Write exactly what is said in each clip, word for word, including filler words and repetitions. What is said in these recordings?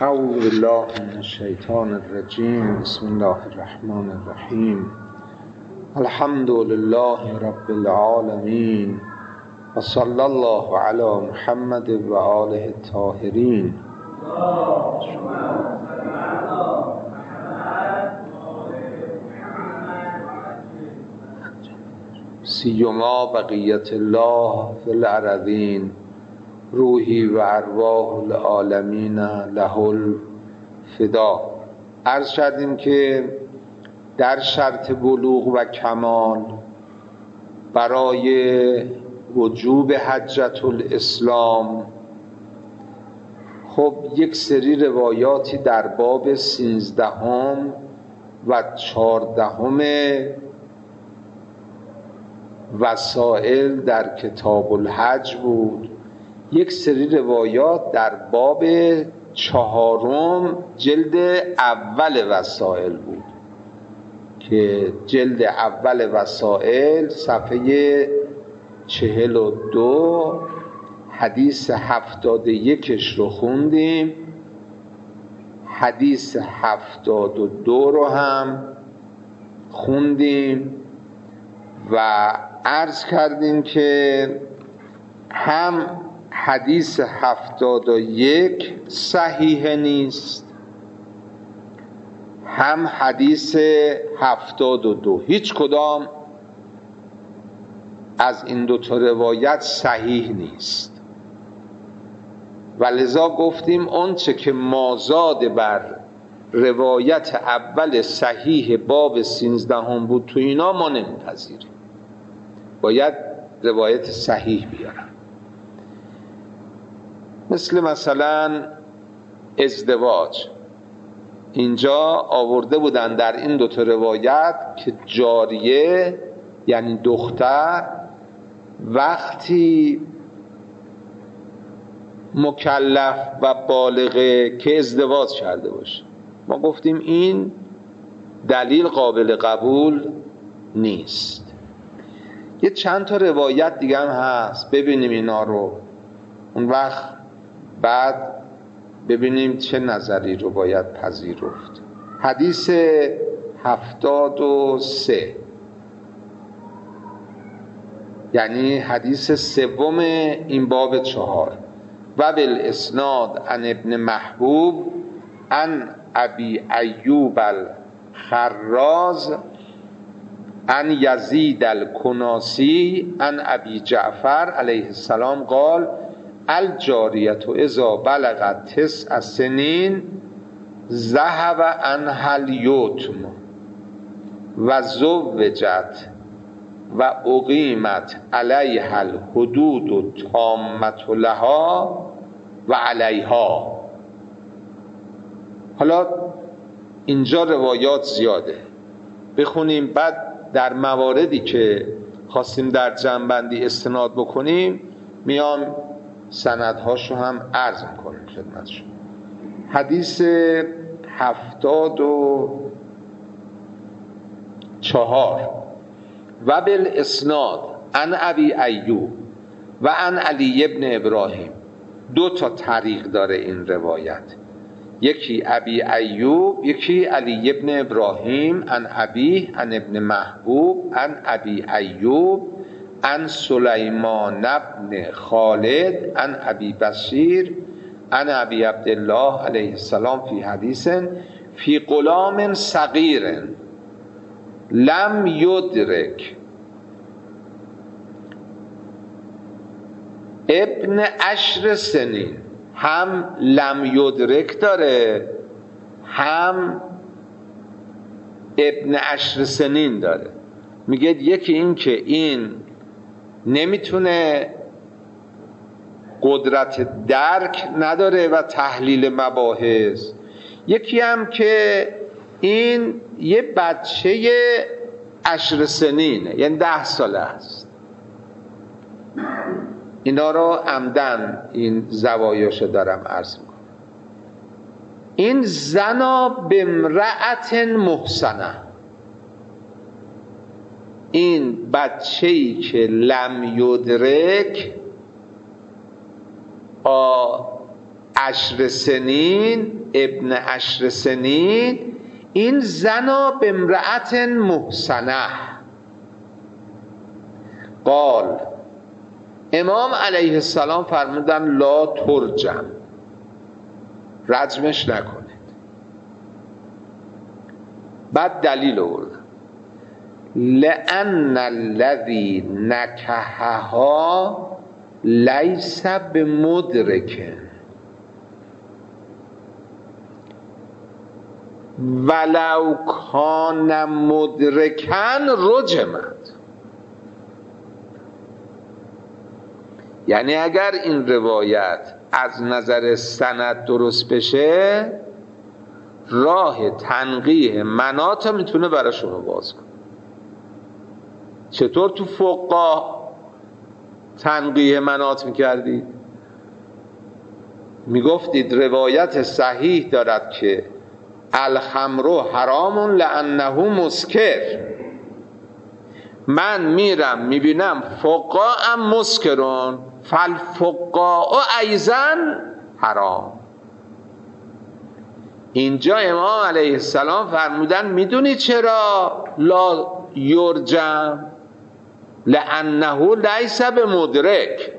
اعوذ بالله من الشیطان الرجیم. بسم الله الرحمن الرحیم. الحمد لله رب العالمین و صلی الله علی محمد و آله الطاهرین. سیما بقیت الله فی الارضین روحی و ارواح العالمین له الفدا. عرض کردیم که در شرط بلوغ و کمال برای وجوب حجة الاسلام خب یک سری روایاتی در باب سیزدهم و چهاردهم وسائل در کتاب الحج بود، یک سری روایات در باب چهارم جلد اول وسائل بود که جلد اول وسائل صفحه چهل و دو حدیث هفتاد و یکش رو خوندیم، حدیث هفتاد و دو رو هم خوندیم و عرض کردیم که هم حدیث هفتاد و یک صحیح نیست، هم حدیث هفتاد و دو، هیچ کدام از این دو تا روایت صحیح نیست و لذا گفتیم اون چه که مازاد بر روایت اول صحیح باب سیزدهم بود تو اینا ما نمیپذیریم، باید روایت صحیح بیارن. مثل مثلا ازدواج، اینجا آورده بودن در این دو تا روایت که جاریه یعنی دختر وقتی مکلف و بالغه که ازدواج کرده باشه. ما گفتیم این دلیل قابل قبول نیست. یه چند تا روایت دیگه هم هست، ببینیم اینا رو، اون وقت بعد ببینیم چه نظری رو باید پذیرفت. حدیث هفتاد و سه یعنی حدیث سوم این باب چهار. و بالاسناد عن ابن محبوب عن ابی ایوب الخراز عن یزید الکناسی عن ابی جعفر علیه السلام قال الجاریت اذا بلغت تسع سنین ذهب عنها الیتم و زوجت و اقیمت علیها الحدود التامة لها و علیها. حالا اینجا روایات زیاده، بخونیم بعد در مواردی که خواستیم در جنبندی استناد بکنیم میام سندهاشو هم عرض میکنیم خدمتشون. حدیث هفتاد و چهار و بالاسناد عن ابی ایوب و عن علی ابن ابراهیم. دو تا طریق داره این روایت، یکی ابی ایوب یکی علی ابن ابراهیم عن ابی عن ابن محبوب عن ابی ایوب عن سلیمان ابن خالد عن ابی بصیر عن ابی عبدالله علیه السلام فی حدیث فی غلام صغیر لم یدرک ابن عشر سنین. هم لم یدرک داره هم ابن عشر سنین داره. میگه یکی این که این نمیتونه قدرت درک نداره و تحلیل مباحث، یکی هم که این یه بچه عشر سنینه یعنی ده ساله است. اینا رو عمدن این زوایاشو دارم عرض میکنم. این زنا بامرأت محصنه، این بچه‌ای که لم یدرک عشر سنین، ابن عشر سنین، این زنا به امرأت محصنه. قال امام علیه السلام فرمودن لا ترجم، رجمش نکنید. بعد دلیل آوردن لأن الذی نکحها لیس بمدرک ولو کان مدرکن رجمت. یعنی اگر این روایت از نظر سند درست بشه، راه تنقیح مناط میتونه برای شما باز کنه. چطور تو فقه تنقیح مناط میکردید؟ میگفتید روایت صحیح دارد که الخمر حرام لانه مسکر. من میرم میبینم فقها هم مسکرون، فالفقها ایضا حرام. اینجا امام علیه السلام فرمودن میدونی چرا لا یرجم؟ لانه لیس بمدرک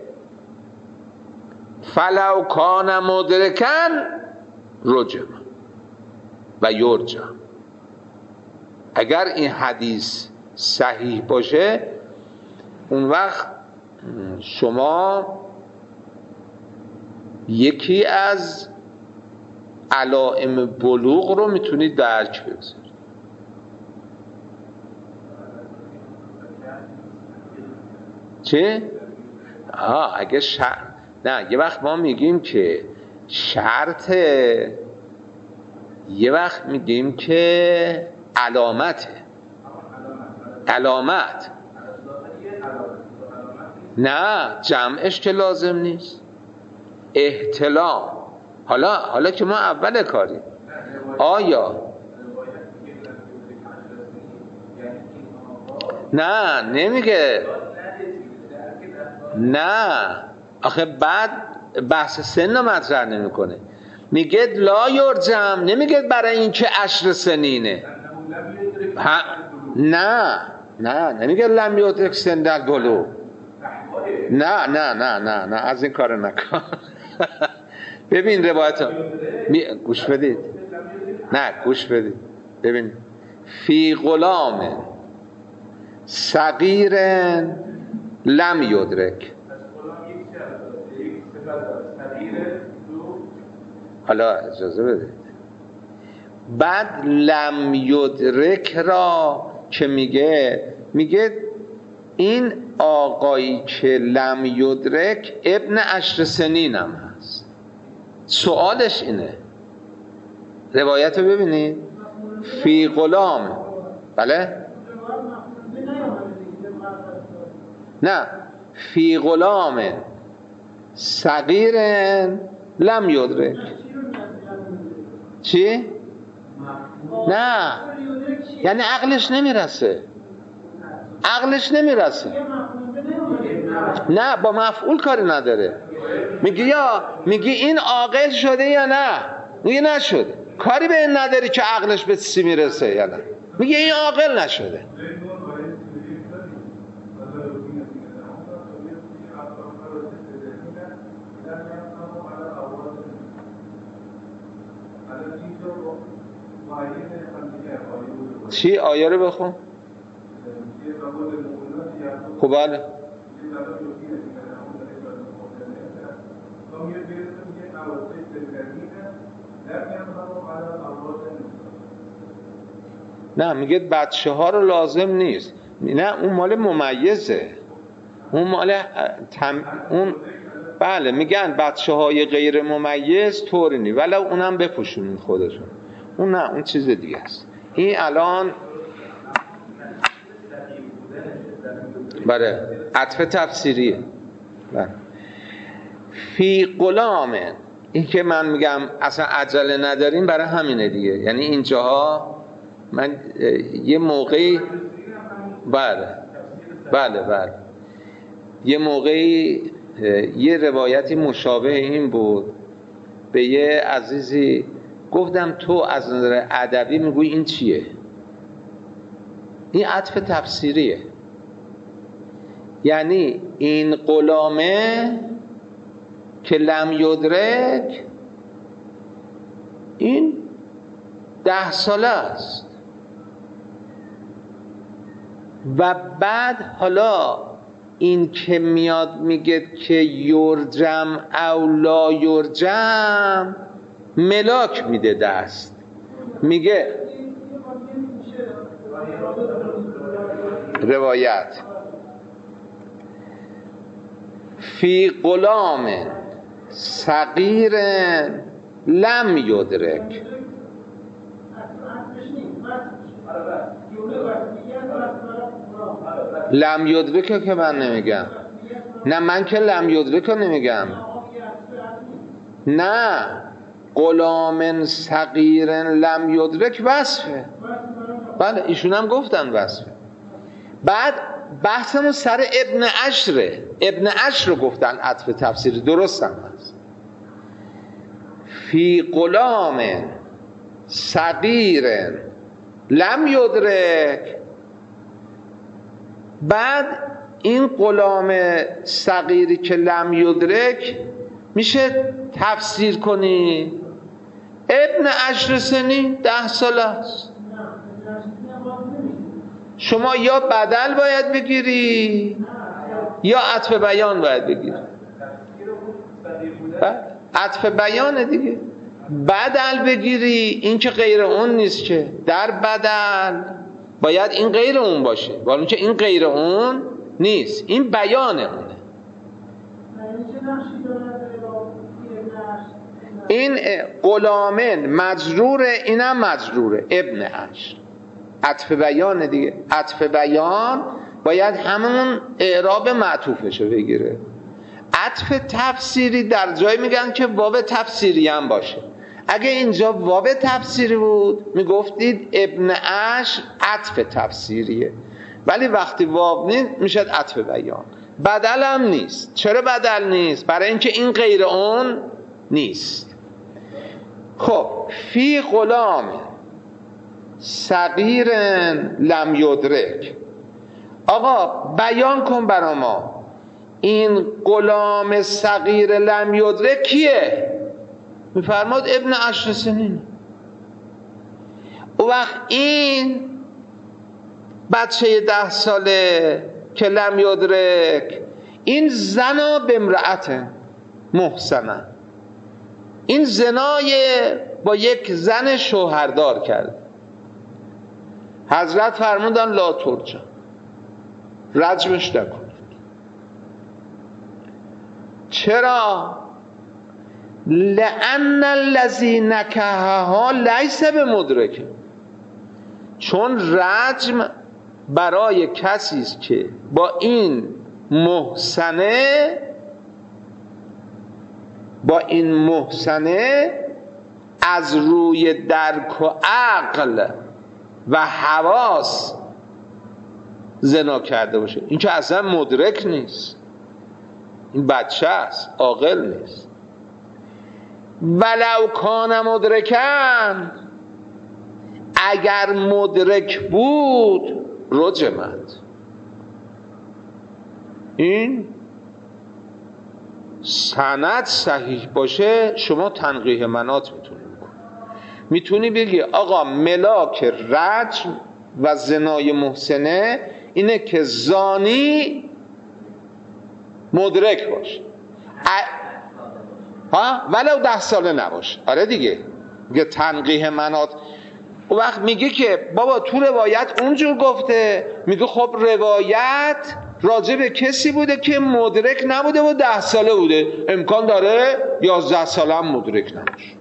فلو کان مدرکن رجم و یرجم. اگر این حدیث صحیح باشه، اون وقت شما یکی از علائم بلوغ رو میتونید درک بگذارید. چه؟ آه اگه شرط، نه یه وقت ما میگیم که شرط، یه وقت میگیم که علامته. علامت نه، جمعش که لازم نیست. احتلام. حالا حالا که ما اول کاریم، آیا نه نمیگه، نه آخه بعد بحث سن مطرح نمیکنه، میگه لا یرجم، نمیگه برای این که عشر سنینه. نه نه نمیگه لم یدرک سن البلوغ. نه نه نه نه نه از این کار نکن. ببین روایت ها می... گوش بدید، نه گوش بدید. ببین فی غلام صغیر لم یدرک. حالا اجازه بدید. بعد لم یدرک را که میگه، میگه این آقایی که لم یدرک ابن عشر سنین هم هست. سوالش اینه، روایت رو ببینید فی غلام، بله نه، فی غلام صغیر لم یدرک. چی؟ نه یعنی عقلش نمیرسه، عقلش نمیرسه. نه با مفعول کاری نداره. میگی یا میگی این عاقل شده یا نه؟ میگی نشده. کاری به این نداری که عقلش به چی میرسه یا نه. میگی این عاقل نشده. چی؟ آیه رو بخون. خب بله. نه میگه بچه ها رو لازم نیست. نه اون مال ممیزه، اون مال تم... اون بله میگن بچه های غیر ممیز طوری نی، ولی اونم بپوشونین خودشون. اون نه، اون چیز دیگه است. این الان بله عطف تفسیریه. بله. فی غلام، این که من میگم اصلا عجله نداریم برای همینه دیگه. یعنی اینجاها من یه موقعی بله بله بله یه موقعی یه روایتی مشابه این بود به یه عزیزی گفتم تو از نظر ادبی میگوی این چیه؟ این عطف تفسیریه. یعنی این غلامه که لم یدرک این ده ساله است و بعد حالا این که میاد میگه که یرجم او لا یرجم ملاک میده دست، میگه روایت فی غلام صغیر لم یدرک. لم یدرکه که من نمیگم، نه من که لم یدرکه نمیگم، نه غلام صغیر لم یدرک وصفه. بله ایشون هم گفتن وصفه. بعد بحثمون سر ابن عشره، ابن عشر رو گفتن عطف تفسیری، درست هم هست. فی غلام صغیر لم یدرک، بعد این غلام صغیری که لم یدرک میشه تفسیر کنی ابن عشر سنین، ده ساله است. شما یا بدل باید بگیری یا عطف بیان باید بگیری. عطف بیانه دیگه. بدل بگیری این که غیر اون نیست، که در بدل باید این غیر اون باشه، ولی که این غیر اون نیست، این بیان اونه. این غلامن مجروره، اینم مجروره، ابن عشر عطف بیان دیگه. عطف بیان باید همون اعراب معطوفشو بگیره. عطف تفسیری در جای میگن که واو تفسیری هم باشه. اگه اینجا واو تفسیری بود میگفتید ابن عشر عطف تفسیریه، ولی وقتی واو نیست میشه عطف بیان. بدل هم نیست. چرا بدل نیست؟ برای اینکه این غیر اون نیست. خب فی غلام صغیر لم یدرک، آقا بیان کن برا ما این غلام صغیر لم یدرک کیه؟ میفرماد ابن عشر سنین. او وقت این بچه ده ساله که لم یدرک، این زنا به امرأت محسنه، این زنای با یک زن شوهردار کرد. حضرت فرمودن لا ترجم، رجمش نکنید. چرا؟ لأن الذی نکحها لیس بمدرک، چون رجم برای کسی است که با این محسنه با این محسنه از روی درک و عقل و حواس زنا کرده باشه. این که اصلا مدرک نیست، این بچه است، عاقل نیست. ولو کان مدرکن، اگر مدرک بود رجمت. این سند صحیح باشه شما تنقیح مناط میتونی بکنی، میتونی بگی آقا ملاک رجم و زنای محسنه اینه که زانی مدرک باشه، ها ولو ده ساله نباشه. آره دیگه، میگه تنقیح مناط. اون وقت میگه که بابا تو روایت اونجور گفته، میگه خب روایت راجع به کسی بوده که مدرک نبوده و ده ساله بوده، امکان داره یازده ساله هم مدرک نباشه،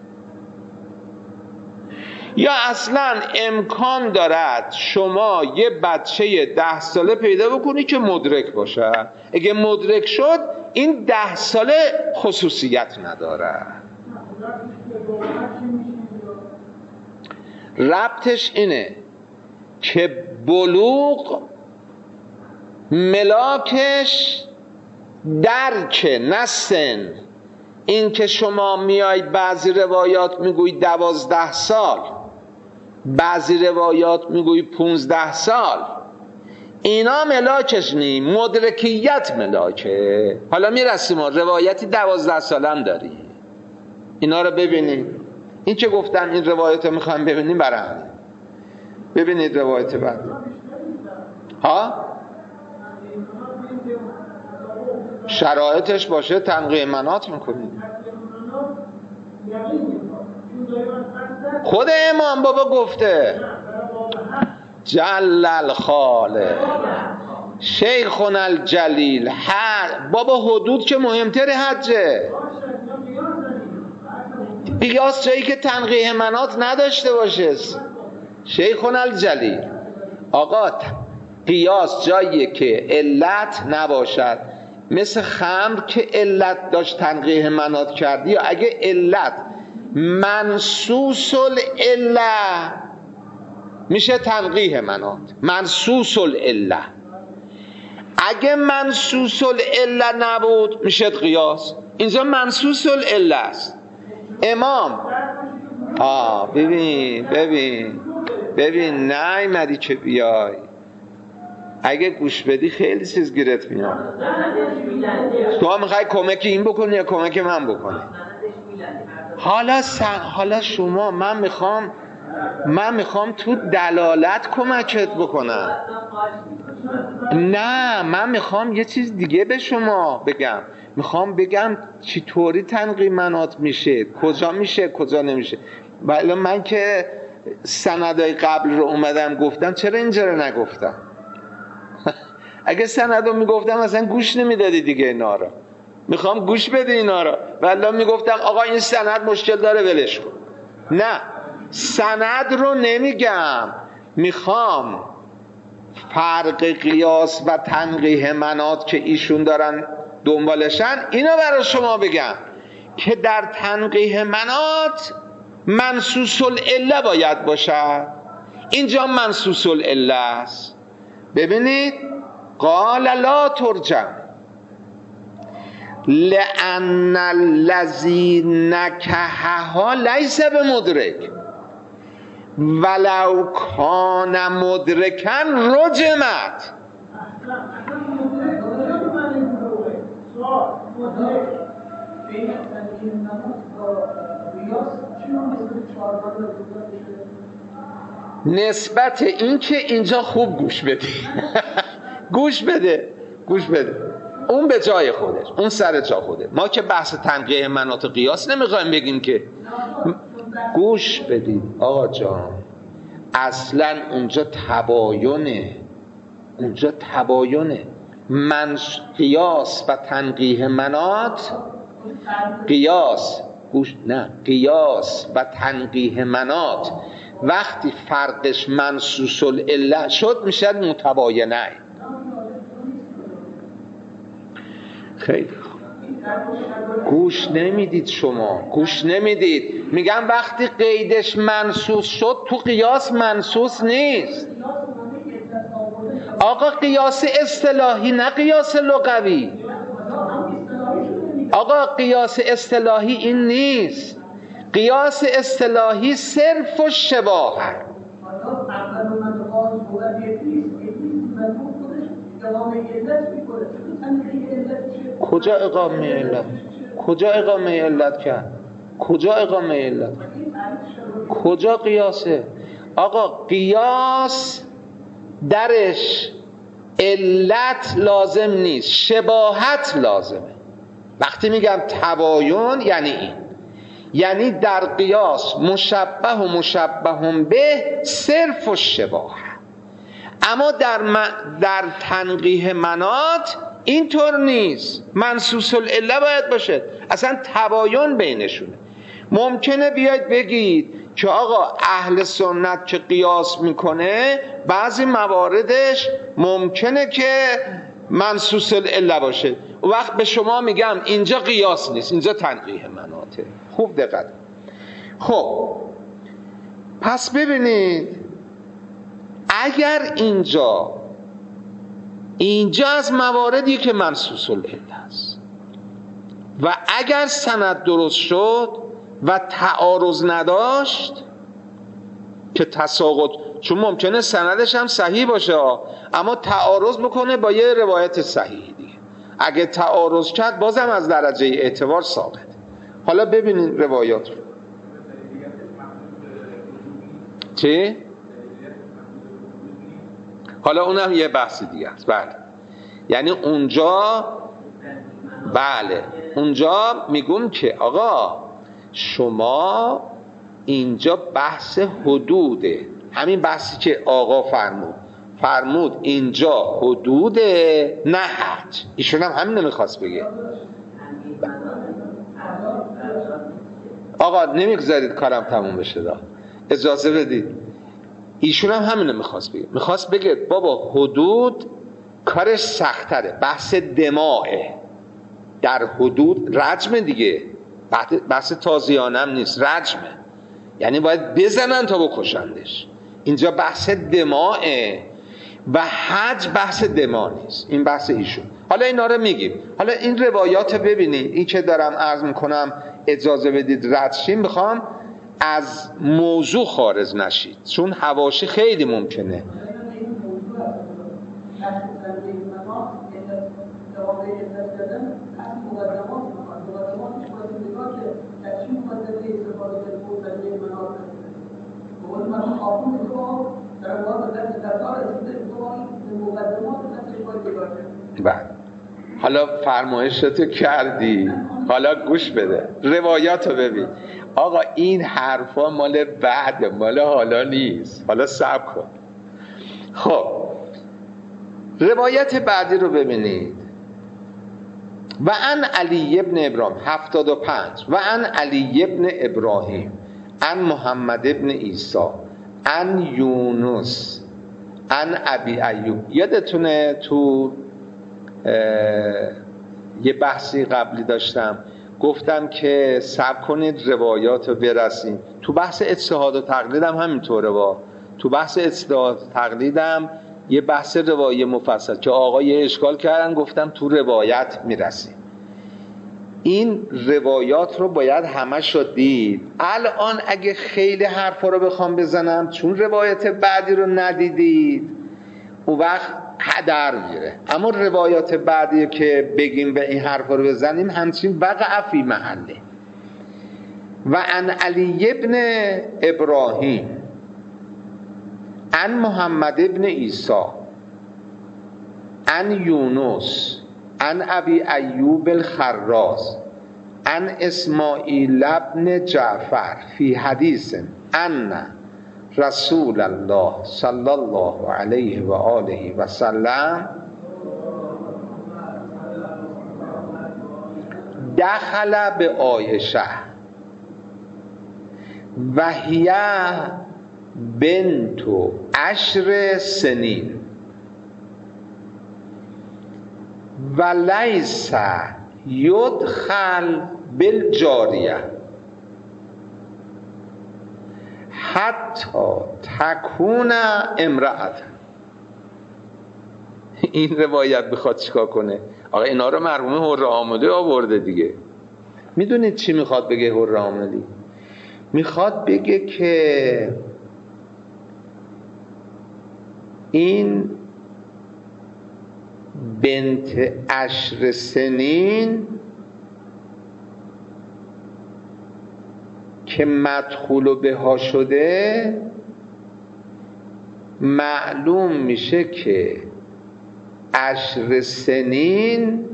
یا اصلا امکان دارد شما یه بچه ده ساله پیدا بکنی که مدرک باشه. اگه مدرک شد این ده ساله خصوصیت نداره. ربطش اینه که بلوغ ملاکش درک، نه سن. این که شما میایید بعضی روایات میگویید دوازده سال، بعضی روایات میگویید پونزده سال، اینا ملاکش نی، مدرکیت ملاکه. حالا میرسیم روایتی دوازده سال هم داری، اینا رو ببینیم. این که گفتم این روایت رو میخوایم ببینیم برام ببینید روایت بعد ها شرایطش باشه تنقیه منات میکنید. خود امام بابا گفته جل الخالق شیخنا الجلیل، بابا حدود که مهمتر حجه. قیاس جایی که تنقیه منات نداشته باشه. شیخنا الجلیل آقا، قیاس جایی که علت نباشد، مثل خمر که علت داشت تنقیه منات کردی، یا اگه علت منصوص العله میشه تنقیه منات، منصوص العله. اگه منصوص العله نبود میشه قیاس. اینجا منصوص العله است. امام آه ببین ببین ببین نیومدی که بیای، اگه گوش بدی خیلی چیز گیرت میاد. تو میخوای کمک این بکنی یا کمک من بکنی؟ حالا سن... حالا شما من میخوام من میخوام تو دلالت کمکت بکنم. نه من میخوام یه چیز دیگه به شما بگم. میخوام بگم چطوری تنقیه منات میشه، کجا میشه کجا نمیشه. ولی من که سندای قبل رو اومدم گفتم، چرا اینجا رو نگفتم؟ اگه سند رو میگفتم اصلا گوش نمیدادی دیگه اینا رو. میخوام گوش بده اینا رو، ولی میگفتم آقا این سند مشکل داره ولش کن. نه سند رو نمیگم، میخوام فرق قیاس و تنقیه منات که ایشون دارن دنبالشن اینو برای شما بگم که در تنقیه منات منصوص العله باید باشد. اینجا منصوص العله است. ببینید قال لا ترجم لأن الذی نکحها لیس بمدرک ولو کان مدرکا رجمت. نسبت این که اینجا خوب گوش بده گوش بده گوش بده اون به جای خودش، اون سر جا خوده. ما که بحث تنقیه مناط قیاس نمیخوایم بگیم که. گوش بدید آقا جان، اصلا اونجا تباینه، اونجا تباینه. من قیاس و تنقیه مناط، قیاس گوش نه قیاس و تنقیه مناط وقتی فرقش منصوص العله شد میشه متباینه. خیلی گوش نمیدید شما، گوش نمیدید. میگم وقتی قیدش منصوص شد تو قیاس منصوص نیست. آقا قیاس اصطلاحی نه قیاس لغوی. آقا قیاس اصطلاحی این نیست. قیاس اصطلاحی صرف و شباهه. کجا اقامه علت؟ کجا اقامه علت کرد؟ کجا اقامه علت؟ کجا قیاسه؟ آقا قیاس درش علت لازم نیست، شباهت لازمه. وقتی میگم تباین یعنی این، یعنی در قیاس مشبه و مشبه به صرف و شباهه. اما در, من در تنقیه مناط اینطور نیست، منصوص العله باید باشه، اصلا تباین بینشونه. ممکنه بیاید بگید که آقا اهل سنت که قیاس میکنه بعضی مواردش ممکنه که منصوص العله باشه، وقت به شما میگم اینجا قیاس نیست، اینجا تنقیه مناطه. خوب دقت. خب پس ببینید اگر اینجا اینجا از مواردی که منصوص العله است و اگر سند درست شد و تعارض نداشت که تساقط، چون ممکنه سندش هم صحیح باشه اما تعارض بکنه با یه روایت صحیح دیگه، اگه تعارض کرد بازم از درجه اعتبار ساقط. حالا ببینید روایات رو. چی؟ حالا اونم یه بحث دیگه است. بله، یعنی اونجا بله اونجا میگم که آقا شما اینجا بحث حدوده، همین بحثی که آقا فرمود فرمود اینجا حدوده نه حد. ایشون هم همین نمیخواست بگه. آقا نمیگذارید کارم تموم بشه، دا اجازه بدید. ایشون هم همین نمیخواست بگه، میخواست بگه بابا حدود کارش سختره، بحث دماعه، در حدود رجم دیگه، بحث تازیانه هم نیست، رجمه، یعنی باید بزنن تا بکشندش. اینجا بحث دماعه و حج بحث دماع نیست، این بحث ایشون. حالا اینا رو میگیم. حالا این روایات ببینید، این که دارم عرض میکنم اجازه بدید رد شیم، میخوام از موضوع خارج نشید چون حواشی خیلی ممکنه. بله، حالا فرمایشتو کردی، حالا گوش بده، روایاتو ببین. آقا این حرفا مال بعد، مال حالا نیست، حالا صبر کن. خب روایت بعدی رو ببینید. و ان علی ابن ابراهیم هفتاد و پنج و ان علی ابن ابراهیم ان محمد ابن عیسی ان یونس ان ابی ایوب. یادتونه تو یه بحثی قبلی داشتم گفتم که صبر کنید روایات رو برسیم. تو بحث اجتهاد و تقلیدم همینطوره. با تو بحث اجتهاد و تقلیدم یه بحث روایی مفصل که آقای اشکال کردن، گفتم تو روایت میرسیم. این روایات رو باید همه شد دید. الان اگه خیلی حرفا رو بخوام بزنم چون روایت بعدی رو ندیدید اون وقت هدر میره، اما روایات بعدی که بگیم به این حرفا رو بزنیم همچین وقع فی محله. و ان علی ابن ابراهیم ان محمد ابن عیسی ان یونس ان ابی ایوب الخراز ان اسماعیل ابن جعفر فی حدیث ان رسول الله صلی الله علیه و آله و سلم دخل به عایشه و هی بنت عشر سنین و لیس یدخل بالجاریه حتی تکون امرأت. این روایت بخواد چیکار کنه؟ آقا اینا رو مرحوم حره آملی آورده دیگه. میدونید چی میخواد بگه حره آملی؟ میخواد بگه که این بنت عشر سنین که مدخول بها شده معلوم میشه که عشر سنین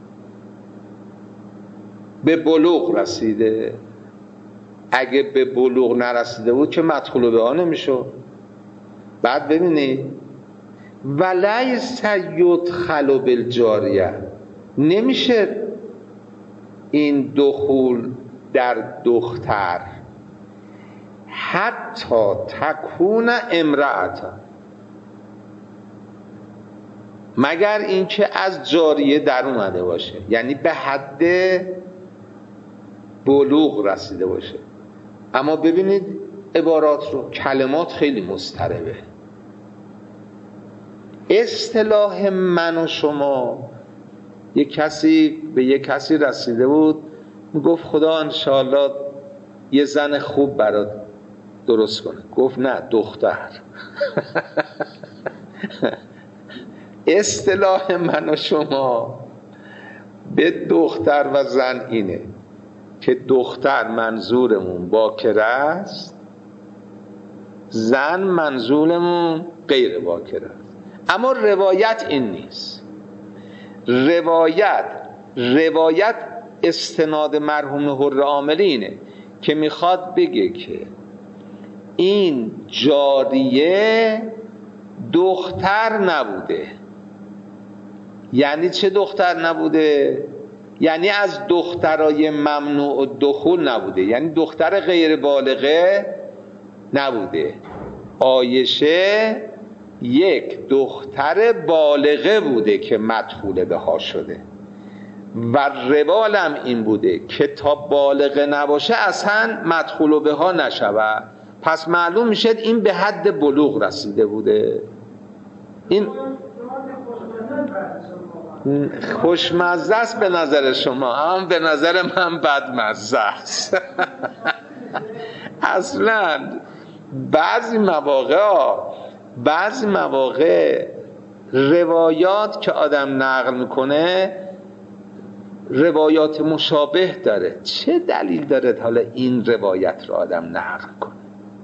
به بلوغ رسیده. اگه به بلوغ نرسیده بود که مدخول بها نمیشه. بعد ببینید ولیس یدخل بالجاریه، نمیشه این دخول در دختر حتی تکون امرأت، مگر اینکه از جاریه در اومده باشه، یعنی به حد بلوغ رسیده باشه. اما ببینید عبارات رو، کلمات خیلی مضطربه. اصطلاح من و شما، یک کسی به یک کسی رسیده بود گفت خدا انشاءالله یه زن خوب برات درست کنه. گفت نه، دختر. اصطلاح من و شما به دختر و زن اینه که دختر منظورمون باکره است، زن منظورمون غیر باکره است. اما روایت این نیست. روایت روایت استناد مرحوم حر عاملی اینه که میخواد بگه که این جاریه دختر نبوده. یعنی چه دختر نبوده؟ یعنی از دخترای ممنوع الدخول نبوده، یعنی دختر غیر بالغه نبوده. عایشه یک دختر بالغه بوده که مدخول بها شده و روالم این بوده که تا بالغه نباشه اصلا مدخول بها نشود. پس معلوم میشه این به حد بلوغ رسیده بوده. این خوشمزه است به نظر شما، هم به نظر من بدمزه است. اصلا بعضی مواقع بعضی مواقع روایات که آدم نقل میکنه روایات مشابه داره. چه دلیل داره حالا این روایت رو آدم نقل کنه؟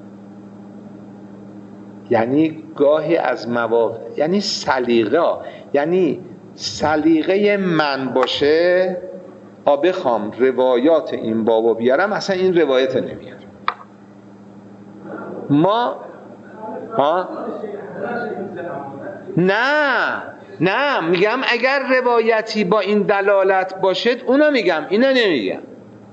یعنی گاهی از مواقع، یعنی سلیقه، یعنی سلیقه من باشه آ بخوام روایات این بابا بیارم، اصلا این روایت نمیارم. ما ها نه نه میگم اگر روایتی با این دلالت باشد اونو میگم، اینو نمیگم.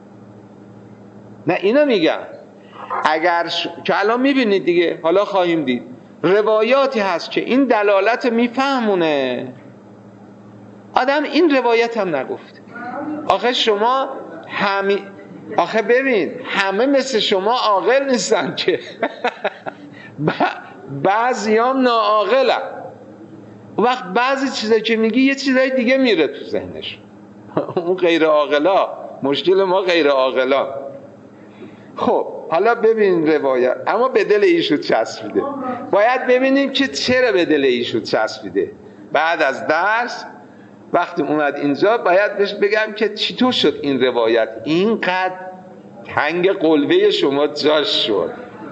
نه اینو میگم. اگر ش... که الان میبینید دیگه، حالا خواهیم دید روایاتی هست که این دلالت میفهمونه، آدم این روایت هم نگفته. آخه شما همی آخه ببین همه مثل شما عاقل نیستن که. بعضی هم ناعاقلن. وقت بعضی چیزایی که میگی یه چیزای دیگه میره تو ذهنش. اون غیر عاقلا، مشکل ما غیر عاقلا. خب حالا ببین روایت، اما به دل ایشون چسبیده. باید ببینیم که چرا به دل ایشون چسبیده. بعد از درس وقتی اومد اینجا باید بهش بگم که چطور شد این روایت اینقدر تنگ قلبه شما جاش شد.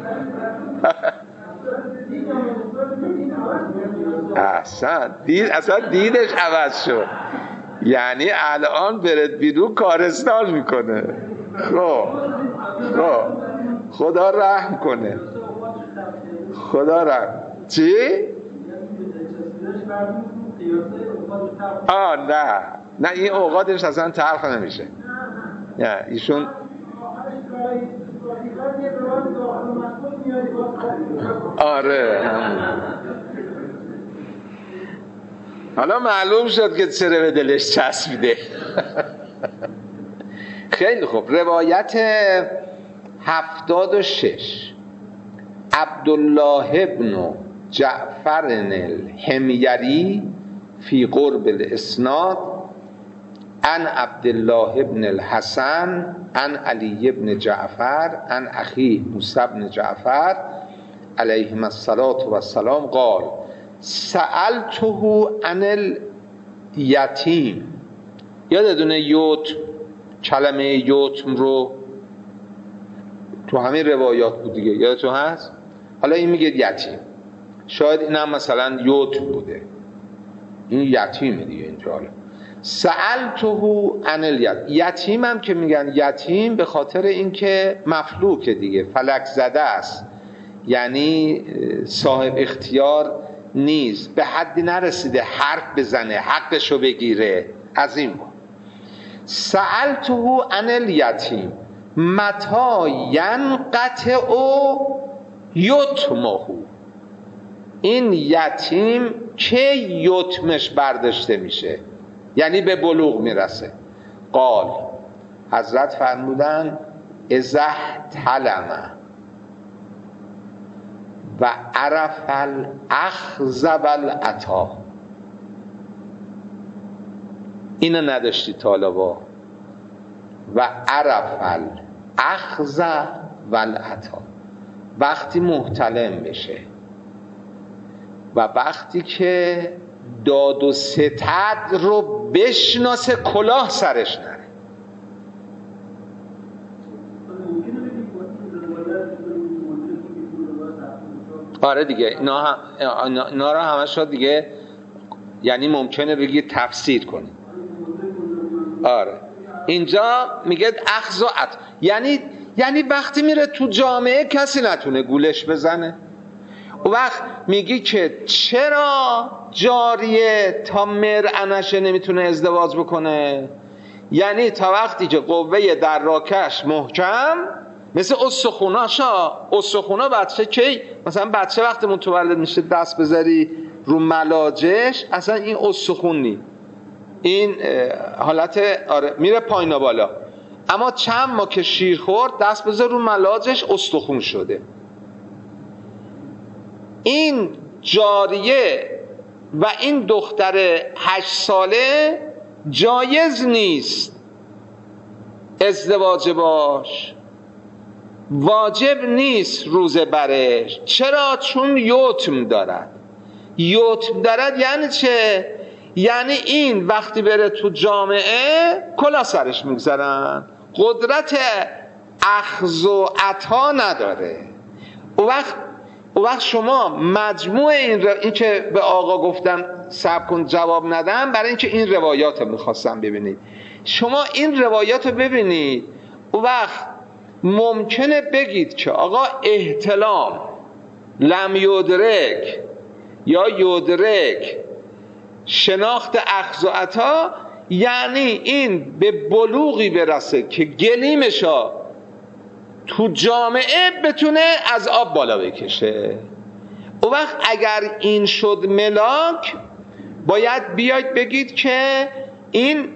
احسن دید، اصلا دیدش عوض شد. یعنی الان برد بیرون کارستان میکنه. خب خب خدا رحم کنه، خدا رحم. چی؟ آه نه نه این اوقاتش اصلا تلخ نمیشه. نه ایشون آره همون. حالا معلوم شد که چرا به دلش چسبیده. خیلی خوب. روایت هفتاد و شش عبدالله ابن جعفر الحمیری فی قرب الاسناد عن عبدالله ابن الحسن عن علی ابن جعفر عن اخیه موسی ابن جعفر علیهم الصلاة والسلام قال سألته عن الیتیم. یادتونه یتم، کلمه یتم رو تو همین روایات بود دیگه، یادتون هست؟ حالا این میگه یتیم، شاید این هم مثلا یتم بوده، این یتیمه دیگه اینجا. حالا سألته عن الیتیم، یتیم هم که میگن یتیم به خاطر اینکه مفلوکه دیگه، فلک زده است، یعنی صاحب اختیار نیست، به حدی نرسیده حرف بزنه حقشو بگیره. از این بود. سألته عن الیتیم متی ینقطع یتمه، این یتیم که یتمش برداشته میشه، یعنی به بلوغ میرسه. قال، حضرت فرمودن اذا احتلم و عرف الاخذ والعطا. اینو نداشتی طالبا؟ و عرف الاخذ و العطا، وقتی محتلم بشه و وقتی که داد و ستد رو بشناسه کلاه سرش نره. آره دیگه اینا, هم اینا رو همش رو دیگه یعنی ممکنه بگی تفسیر کنی. آره اینجا میگه اخذ و عطا، یعنی یعنی وقتی میره تو جامعه کسی نتونه گولش بزنه. و وقت میگی که چرا جاریه تا مرعنشه نمیتونه ازدواج بکنه؟ یعنی تا وقتی که قوه دراکش محکم مثل استخوناشا، استخونا بچه کی مثلا بچه وقتی متولد میشه دست بذاری رو ملاجش اصلا این استخون نی، این حالت آره میره پایین و بالا، اما چند ماه که شیر خورد دست بذار رو ملاجش استخون شده. این جاریه و این دختر هشت ساله جایز نیست ازدواج باش، واجب نیست روزه برش. چرا؟ چون یتم دارد. یتم دارد یعنی چه؟ یعنی این وقتی بره تو جامعه کلا سرش میگذارن، قدرت اخذ و عطا نداره. اون وقت اون وقت شما مجموع این, رو... این که به آقا گفتم صبر کن جواب ندم برای اینکه این روایات رو میخواستم ببینید، شما این روایات رو ببینید. اون وقت ممکنه بگید که آقا احتلام لم یدرک یا یدرک شناخت اخذ و عطا یعنی این به بلوغی برسه که گلیمشا تو جامعه بتونه از آب بالا بکشه. اون وقت اگر این شد ملاک باید بیاید بگید که این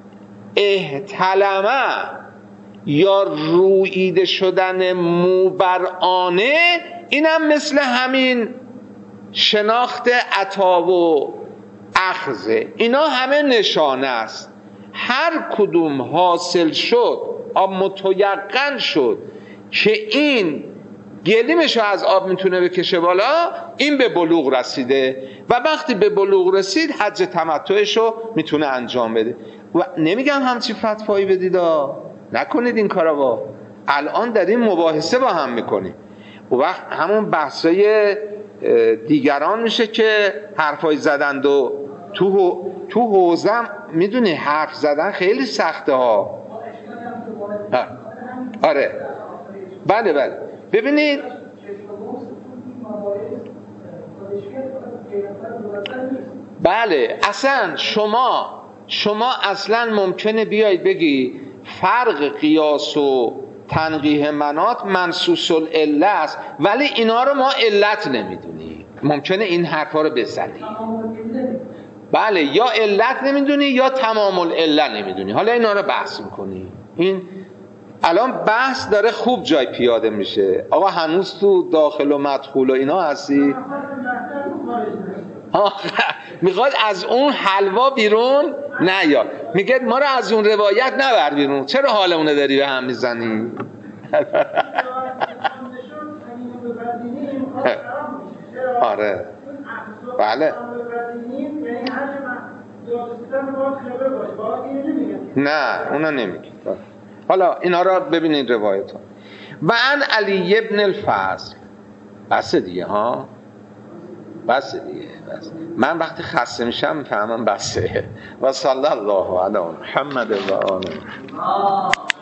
احتلمه یا روییده شدن موبرانه اینم مثل همین شناخت عطا و اخذه، اینا همه نشانه است. هر کدوم حاصل شد آب متیقن شد که این گلیمشو از آب میتونه بکشه بالا، این به بلوغ رسیده و وقتی به بلوغ رسید حج تمتعشو میتونه انجام بده. و نمیگم همچی فتوایی بدید، نکنید این کارا. با الان در این مباحثه با هم میکنیم و وقت همون بحثای دیگران میشه که حرفای زدند و تو تو حوزم میدونی حرف زدن خیلی سخته ها. ها. آره بله بله ببینید بله اصلا شما شما اصلا ممکنه بیاید بگی فرق قیاس و تنقیح مناط منصوص العله است ولی اینا رو ما علت نمیدونی، ممکنه این حرفا رو بزنی. بله یا علت نمیدونی یا تمام العله نمیدونی، حالا اینا رو بحث میکنی. این الان بحث داره خوب جای پیاده میشه. آقا هنوز تو داخل و مدخول و اینا هستی؟ میخواد از اون حلوا بیرون نیاد، میگه ما رو از اون روایت نبر بیرون، چرا حالمونه داری به هم میزنی؟ آره بله نه اونا نمیگه. حالا اینا را ببینید روایت ها. و ان علی ابن الفضل، بس دیگه ها، بس دیگه بس. من وقتی خسته میشم میفهمم بسه. و صلی الله علی محمد و آله.